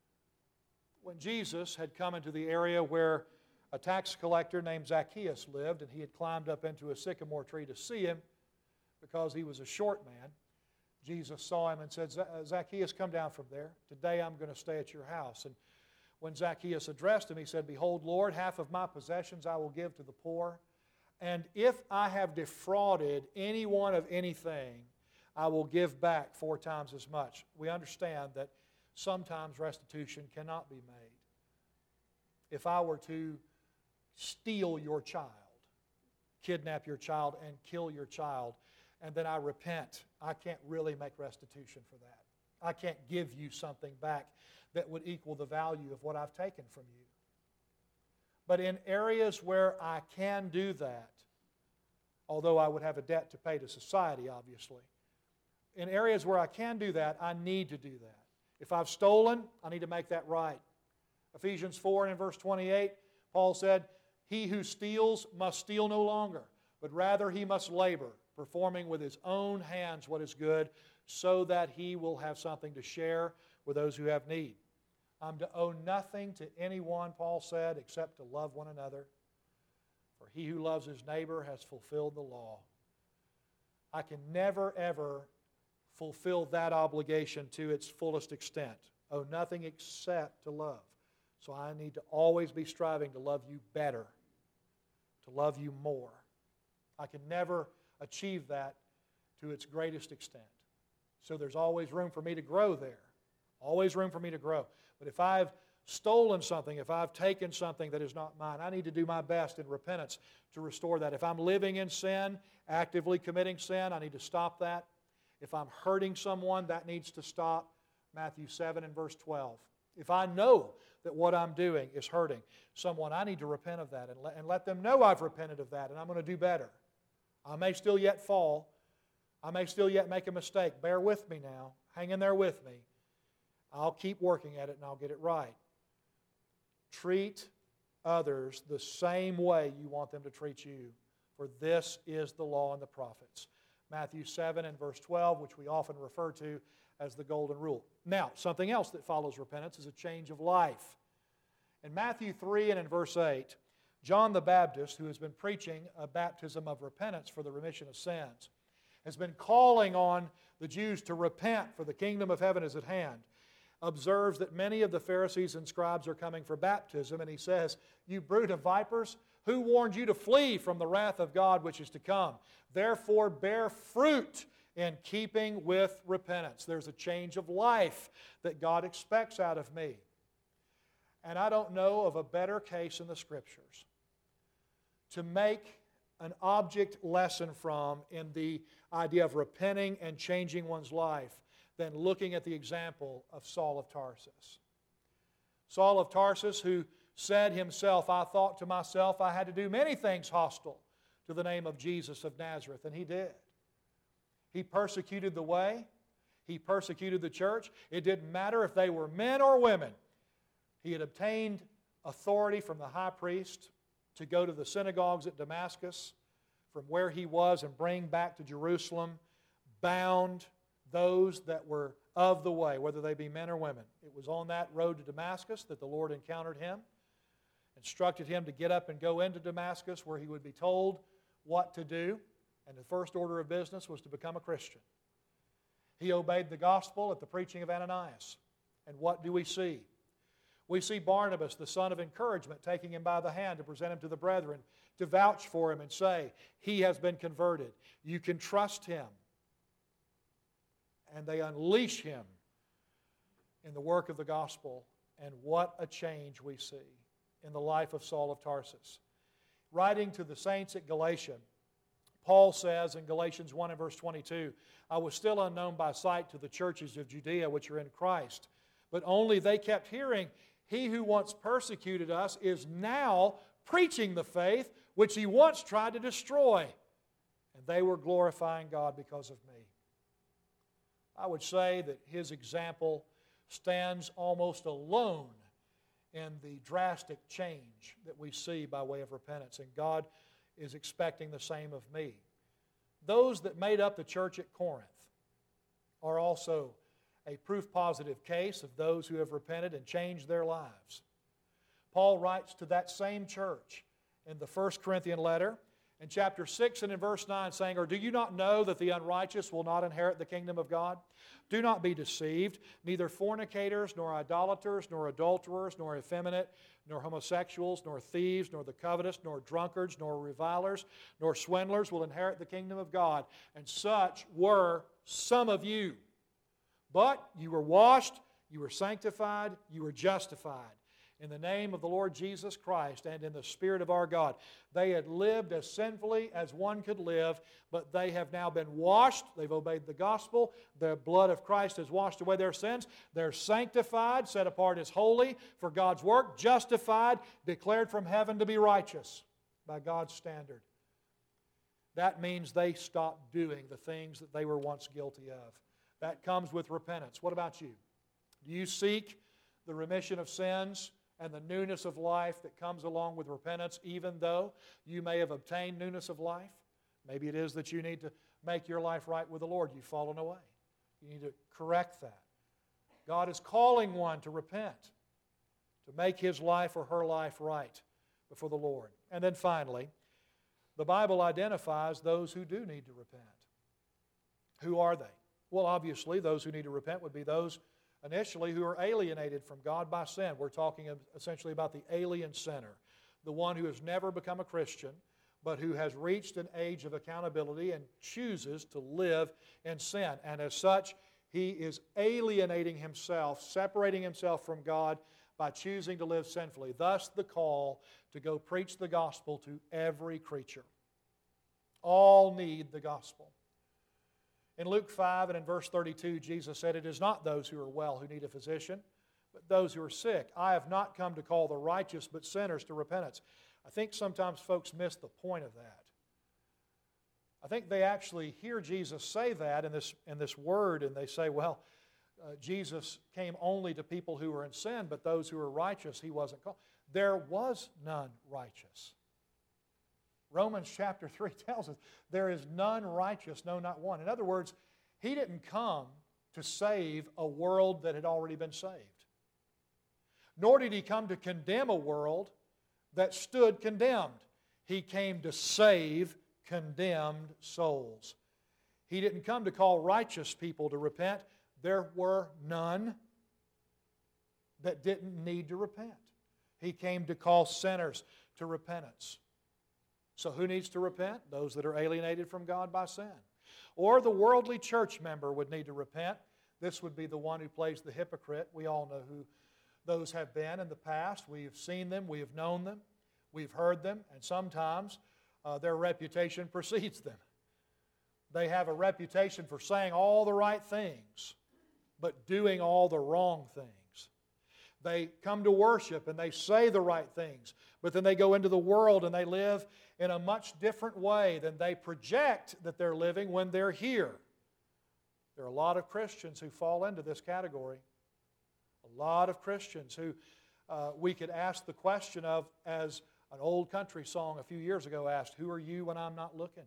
When Jesus had come into the area where a tax collector named Zacchaeus lived, and he had climbed up into a sycamore tree to see him because he was a short man, Jesus saw him and said, "Zacchaeus, come down from there. Today I'm going to stay at your house." And when Zacchaeus addressed him, he said, "Behold, Lord, half of my possessions I will give to the poor. And if I have defrauded anyone of anything, I will give back four times as much." We understand that sometimes restitution cannot be made. If I were to steal your child, kidnap your child, and kill your child, and then I repent, I can't really make restitution for that. I can't give you something back that would equal the value of what I've taken from you. But in areas where I can do that, although I would have a debt to pay to society, obviously, in areas where I can do that, I need to do that. If I've stolen, I need to make that right. Ephesians four and verse twenty-eight, Paul said, "He who steals must steal no longer, but rather he must labor, performing with his own hands what is good, so that he will have something to share with those who have need." I'm to owe nothing to anyone, Paul said, except to love one another. For he who loves his neighbor has fulfilled the law. I can never, ever fulfill that obligation to its fullest extent. Owe nothing except to love. So I need to always be striving to love you better, to love you more. I can never achieve that to its greatest extent. So there's always room for me to grow there. Always room for me to grow. But if I've stolen something, if I've taken something that is not mine, I need to do my best in repentance to restore that. If I'm living in sin, actively committing sin, I need to stop that. If I'm hurting someone, that needs to stop. Matthew seven and verse twelve. If I know that what I'm doing is hurting someone, I need to repent of that and let, and let them know I've repented of that and I'm going to do better. I may still yet fall. I may still yet make a mistake. Bear with me now. Hang in there with me. I'll keep working at it and I'll get it right. Treat others the same way you want them to treat you, for this is the law and the prophets. Matthew seven and verse twelve, which we often refer to as the golden rule. Now, something else that follows repentance is a change of life. In Matthew three and in verse eight, John the Baptist, who has been preaching a baptism of repentance for the remission of sins, has been calling on the Jews to repent, for the kingdom of heaven is at hand, observes that many of the Pharisees and scribes are coming for baptism, and he says, "You brood of vipers, who warned you to flee from the wrath of God which is to come? Therefore bear fruit in keeping with repentance." There's a change of life that God expects out of me. And I don't know of a better case in the Scriptures to make an object lesson from in the idea of repenting and changing one's life than looking at the example of Saul of Tarsus. Saul of Tarsus, who said himself, "I thought to myself I had to do many things hostile to the name of Jesus of Nazareth," and he did. He persecuted the way. He persecuted the church. It didn't matter if they were men or women. He had obtained authority from the high priest to go to the synagogues at Damascus from where he was and bring back to Jerusalem bound those that were of the way, whether they be men or women. It was on that road to Damascus that the Lord encountered him, instructed him to get up and go into Damascus where he would be told what to do, and the first order of business was to become a Christian. He obeyed the gospel at the preaching of Ananias. And what do we see? We see Barnabas, the son of encouragement, taking him by the hand to present him to the brethren, to vouch for him and say, "He has been converted. You can trust him." And they unleash him in the work of the gospel, and what a change we see in the life of Saul of Tarsus. Writing to the saints at Galatia, Paul says in Galatians one and verse twenty-two, "I was still unknown by sight to the churches of Judea which are in Christ, but only they kept hearing, 'He who once persecuted us is now preaching the faith which he once tried to destroy.' And they were glorifying God because of me." I would say that his example stands almost alone in the drastic change that we see by way of repentance, and God is expecting the same of me. Those that made up the church at Corinth are also a proof positive case of those who have repented and changed their lives. Paul writes to that same church in the First Corinthian letter in chapter six and in verse nine, saying, "Or do you not know that the unrighteous will not inherit the kingdom of God? Do not be deceived. Neither fornicators, nor idolaters, nor adulterers, nor effeminate, nor homosexuals, nor thieves, nor the covetous, nor drunkards, nor revilers, nor swindlers will inherit the kingdom of God. And such were some of you. But you were washed, you were sanctified, you were justified in the name of the Lord Jesus Christ and in the Spirit of our God." They had lived as sinfully as one could live, but they have now been washed. They've obeyed the gospel. The blood of Christ has washed away their sins. They're sanctified, set apart as holy for God's work, justified, declared from heaven to be righteous by God's standard. That means they stopped doing the things that they were once guilty of. That comes with repentance. What about you? Do you seek the remission of sins and the newness of life that comes along with repentance, even though you may have obtained newness of life? Maybe it is that you need to make your life right with the Lord. You've fallen away. You need to correct that. God is calling one to repent, to make his life or her life right before the Lord. And then finally, the Bible identifies those who do need to repent. Who are they? Well, obviously, those who need to repent would be those initially who are alienated from God by sin. We're talking essentially about the alien sinner, the one who has never become a Christian, but who has reached an age of accountability and chooses to live in sin. And as such, he is alienating himself, separating himself from God by choosing to live sinfully. Thus the call to go preach the gospel to every creature. All need the gospel. In Luke five and in verse thirty-two, Jesus said, "It is not those who are well who need a physician, but those who are sick. I have not come to call the righteous, but sinners to repentance." I think sometimes folks miss the point of that. I think they actually hear Jesus say that in this, in this word, and they say, well, uh, Jesus came only to people who were in sin, but those who are righteous, he wasn't called. There was none righteous. Romans chapter three tells us there is none righteous, no, not one. In other words, he didn't come to save a world that had already been saved. Nor did he come to condemn a world that stood condemned. He came to save condemned souls. He didn't come to call righteous people to repent. There were none that didn't need to repent. He came to call sinners to repentance. So who needs to repent? Those that are alienated from God by sin. Or the worldly church member would need to repent. This would be the one who plays the hypocrite. We all know who those have been in the past. We have seen them, we have known them, we've heard them, and sometimes uh, their reputation precedes them. They have a reputation for saying all the right things, but doing all the wrong things. They come to worship and they say the right things, but then they go into the world and they live in a much different way than they project that they're living when they're here. There are a lot of Christians who fall into this category. A lot of Christians who uh, we could ask the question of, as an old country song a few years ago asked, who are you when I'm not looking?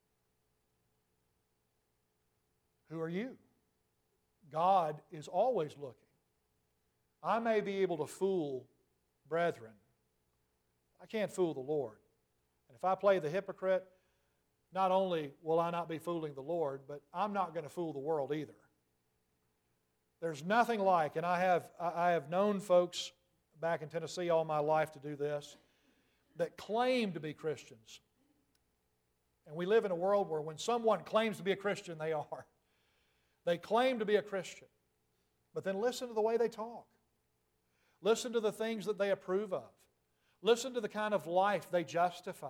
Who are you? God is always looking. I may be able to fool brethren. I can't fool the Lord. And if I play the hypocrite, not only will I not be fooling the Lord, but I'm not going to fool the world either. There's nothing like, and I have, I have known folks back in Tennessee all my life to do this, that claim to be Christians. And we live in a world where when someone claims to be a Christian, they are. They claim to be a Christian. But then listen to the way they talk. Listen to the things that they approve of. Listen to the kind of life they justify.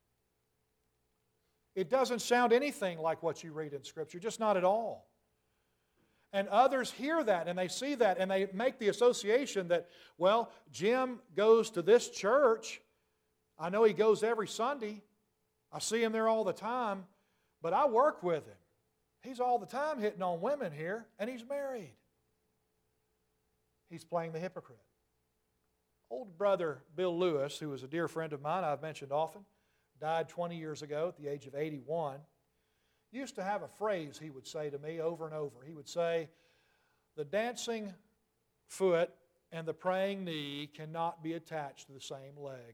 It doesn't sound anything like what you read in Scripture, just not at all. And others hear that and they see that and they make the association that, well, Jim goes to this church. I know he goes every Sunday. I see him there all the time, but I work with him. He's all the time hitting on women here, and he's married. He's playing the hypocrite. Old brother Bill Lewis, who was a dear friend of mine I've mentioned often, died twenty years ago at the age of eighty-one, used to have a phrase he would say to me over and over. He would say, the dancing foot and the praying knee cannot be attached to the same leg.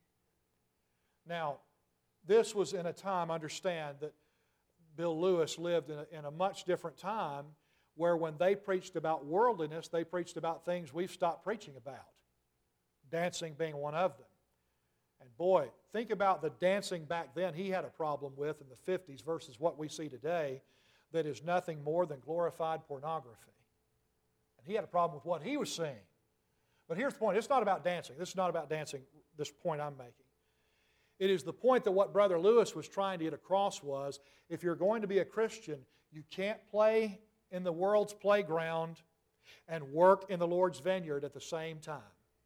Now, this was in a time, understand, that Bill Lewis lived in a, in a much different time where when they preached about worldliness, they preached about things we've stopped preaching about. Dancing being one of them. And boy, think about the dancing back then he had a problem with in the fifties versus what we see today that is nothing more than glorified pornography. And he had a problem with what he was seeing. But here's the point. It's not about dancing. This is not about dancing, this point I'm making. It is the point that what Brother Lewis was trying to get across was, if you're going to be a Christian, you can't play in the world's playground and work in the Lord's vineyard at the same time.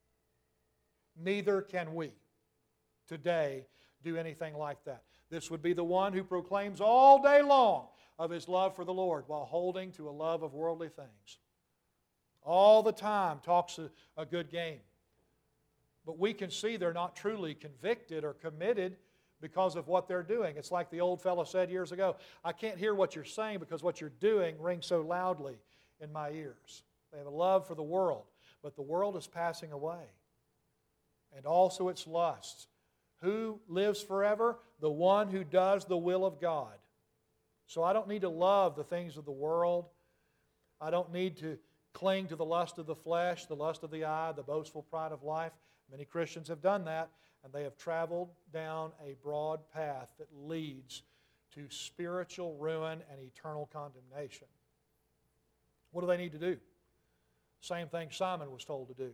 Neither can we today do anything like that. This would be the one who proclaims all day long of his love for the Lord while holding to a love of worldly things. All the time talks a, a good game. But we can see they're not truly convicted or committed because of what they're doing. It's like the old fellow said years ago, I can't hear what you're saying because what you're doing rings so loudly in my ears. They have a love for the world, but the world is passing away. And also its lusts. Who lives forever? The one who does the will of God. So I don't need to love the things of the world. I don't need to cling to the lust of the flesh, the lust of the eye, the boastful pride of life. Many Christians have done that, and they have traveled down a broad path that leads to spiritual ruin and eternal condemnation. What do they need to do? Same thing Simon was told to do.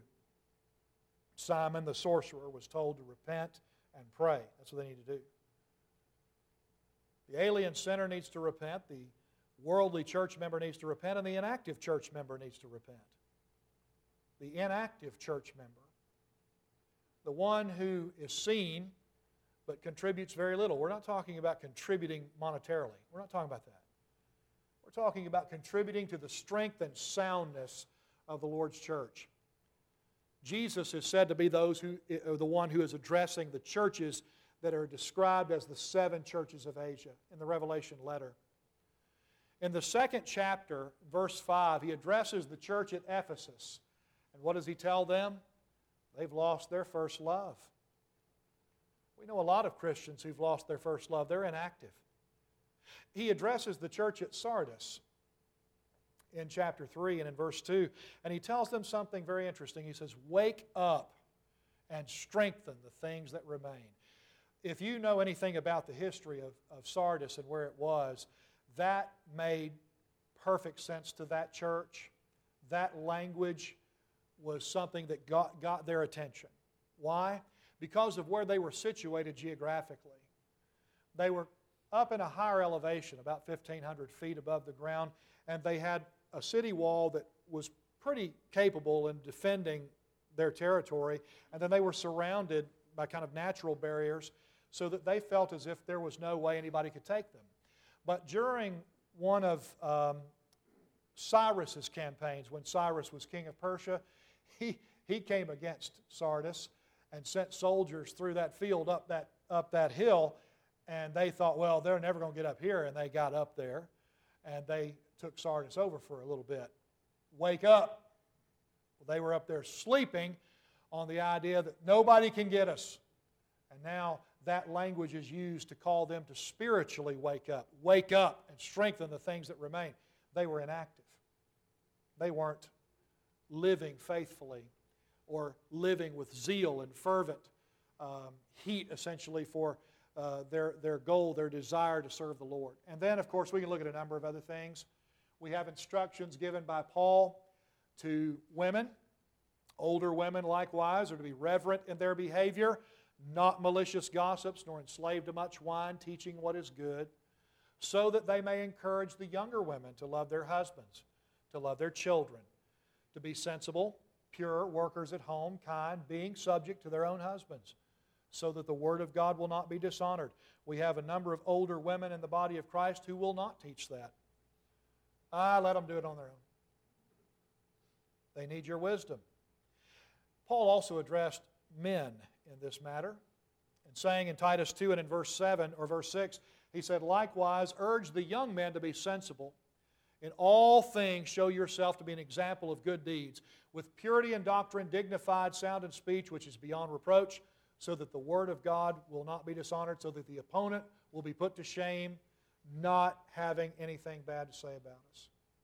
Simon the sorcerer was told to repent and pray. That's what they need to do. The alien sinner needs to repent. The worldly church member needs to repent. And the inactive church member needs to repent. The inactive church member. The one who is seen but contributes very little. We're not talking about contributing monetarily. We're not talking about that. We're talking about contributing to the strength and soundness of the Lord's church. Jesus is said to be those who, the one who is addressing the churches that are described as the seven churches of Asia in the Revelation letter. In the second chapter, verse five, he addresses the church at Ephesus. And what does he tell them? They've lost their first love. We know a lot of Christians who've lost their first love. They're inactive. He addresses the church at Sardis in chapter three and in verse two, and he tells them something very interesting. He says, "Wake up and strengthen the things that remain." If you know anything about the history of, of Sardis and where it was, that made perfect sense to that church. That language was something that got, got their attention. Why? Because of where they were situated geographically. They were up in a higher elevation, about fifteen hundred feet above the ground, and they had a city wall that was pretty capable in defending their territory, and then they were surrounded by kind of natural barriers so that they felt as if there was no way anybody could take them. But during one of um, Cyrus's campaigns, when Cyrus was king of Persia, he, he came against Sardis and sent soldiers through that field up that, up that hill, and they thought, well, they're never going to get up here, and they got up there, and they took Sardis over for a little bit. Wake up. Well, they were up there sleeping on the idea that nobody can get us. And now that language is used to call them to spiritually wake up. Wake up and strengthen the things that remain. They were inactive. They weren't living faithfully or living with zeal and fervent um, heat, essentially, for uh, their, their goal, their desire to serve the Lord. And then, of course, we can look at a number of other things. We have instructions given by Paul to women. Older women, likewise, are to be reverent in their behavior, not malicious gossips, nor enslaved to much wine, teaching what is good, so that they may encourage the younger women to love their husbands, to love their children, to be sensible, pure, workers at home, kind, being subject to their own husbands, so that the Word of God will not be dishonored. We have a number of older women in the body of Christ who will not teach that. Ah, let them do it on their own. They need your wisdom. Paul also addressed men in this matter, and saying in Titus two and in verse seven or verse six, he said, "Likewise, urge the young men to be sensible. In all things show yourself to be an example of good deeds, with purity and doctrine, dignified, sound in speech, which is beyond reproach, so that the word of God will not be dishonored, so that the opponent will be put to shame, not having anything bad to say about us."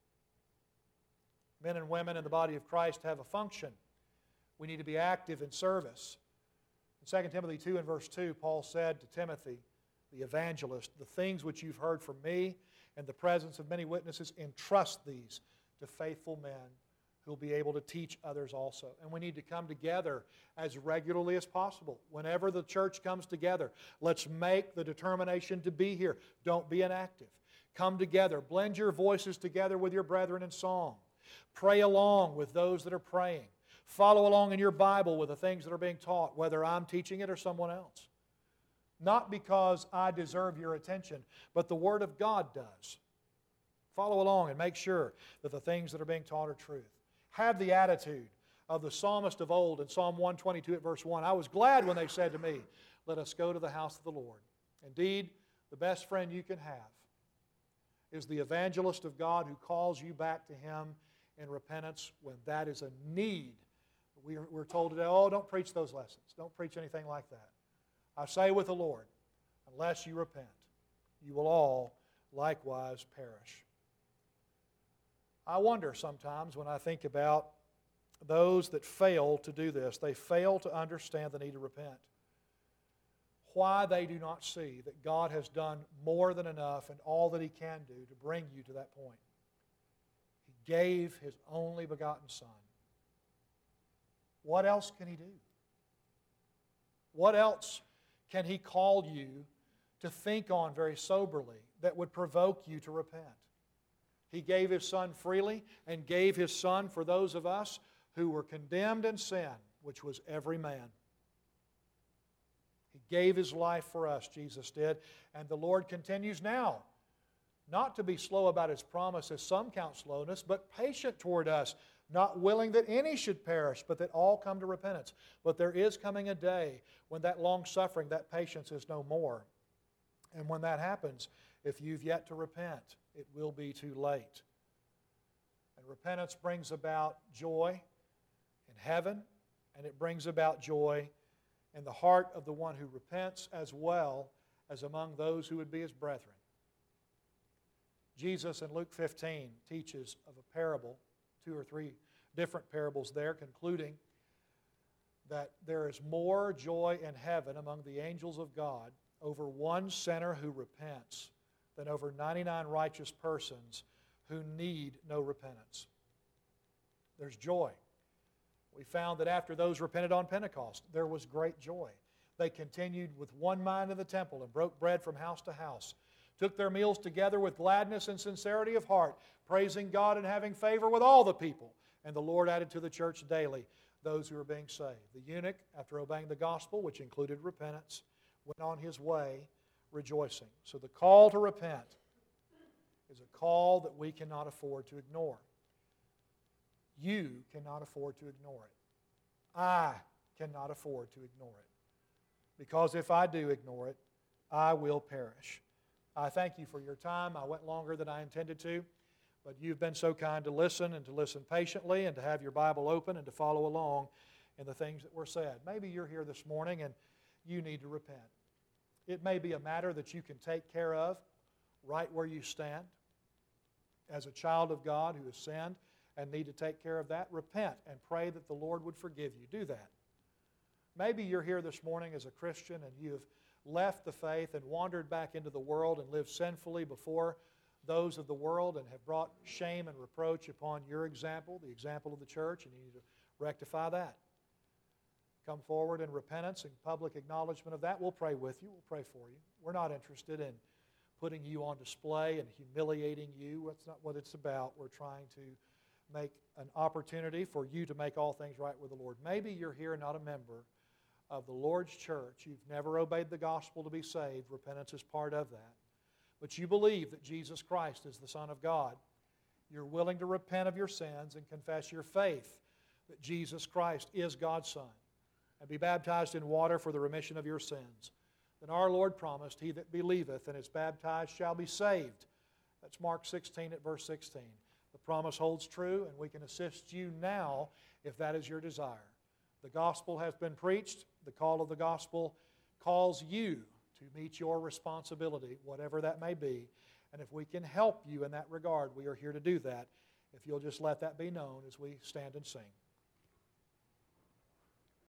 Men and women in the body of Christ have a function. We need to be active in service. In Second Timothy two and verse two, Paul said to Timothy, the evangelist, "The things which you've heard from me in the presence of many witnesses, entrust these to faithful men who will be able to teach others also." And we need to come together as regularly as possible. Whenever the church comes together, let's make the determination to be here. Don't be inactive. Come together. Blend your voices together with your brethren in song. Pray along with those that are praying. Follow along in your Bible with the things that are being taught, whether I'm teaching it or someone else. Not because I deserve your attention, but the Word of God does. Follow along and make sure that the things that are being taught are truth. Have the attitude of the psalmist of old in Psalm one twenty-two at verse one. "I was glad when they said to me, 'Let us go to the house of the Lord.'" Indeed, the best friend you can have is the evangelist of God who calls you back to Him in repentance when that is a need. We're, we're told today, oh, don't preach those lessons. Don't preach anything like that. I say with the Lord, unless you repent, you will all likewise perish. I wonder sometimes when I think about those that fail to do this, they fail to understand the need to repent. Why they do not see that God has done more than enough and all that He can do to bring you to that point. He gave His only begotten Son. What else can He do? What else can He call you to think on very soberly that would provoke you to repent? He gave His Son freely and gave His Son for those of us who were condemned in sin, which was every man. He gave His life for us, Jesus did, and the Lord continues now not to be slow about His promise, as some count slowness, but patient toward us, not willing that any should perish, but that all come to repentance. But there is coming a day when that long-suffering, that patience is no more. And when that happens, if you've yet to repent, it will be too late. And repentance brings about joy in heaven, and it brings about joy in the heart of the one who repents, as well as among those who would be his brethren. Jesus in Luke fifteen teaches of a parable, two or three different parables there, concluding that there is more joy in heaven among the angels of God over one sinner who repents than over ninety-nine righteous persons who need no repentance. There's joy. We found that after those repented on Pentecost, there was great joy. They continued with one mind in the temple and broke bread from house to house, took their meals together with gladness and sincerity of heart, praising God and having favor with all the people. And the Lord added to the church daily those who were being saved. The eunuch, after obeying the gospel, which included repentance, went on his way rejoicing. So the call to repent is a call that we cannot afford to ignore. You cannot afford to ignore it. I cannot afford to ignore it. Because if I do ignore it, I will perish. I thank you for your time. I went longer than I intended to, but you've been so kind to listen and to listen patiently and to have your Bible open and to follow along in the things that were said. Maybe you're here this morning and you need to repent. It may be a matter that you can take care of right where you stand. As a child of God who has sinned and need to take care of that, repent and pray that the Lord would forgive you. Do that. Maybe you're here this morning as a Christian and you have left the faith and wandered back into the world and lived sinfully before those of the world and have brought shame and reproach upon your example, the example of the church, and you need to rectify that. Come forward in repentance and public acknowledgement of that. We'll pray with you. We'll pray for you. We're not interested in putting you on display and humiliating you. That's not what it's about. We're trying to make an opportunity for you to make all things right with the Lord. Maybe you're here not a member of the Lord's church. You've never obeyed the gospel to be saved. Repentance is part of that. But you believe that Jesus Christ is the Son of God. You're willing to repent of your sins and confess your faith that Jesus Christ is God's Son and be baptized in water for the remission of your sins. Then our Lord promised, he that believeth and is baptized shall be saved. That's Mark sixteen at verse sixteen. The promise holds true, and we can assist you now if that is your desire. The gospel has been preached. The call of the gospel calls you to meet your responsibility, whatever that may be. And if we can help you in that regard, we are here to do that. If you'll just let that be known as we stand and sing.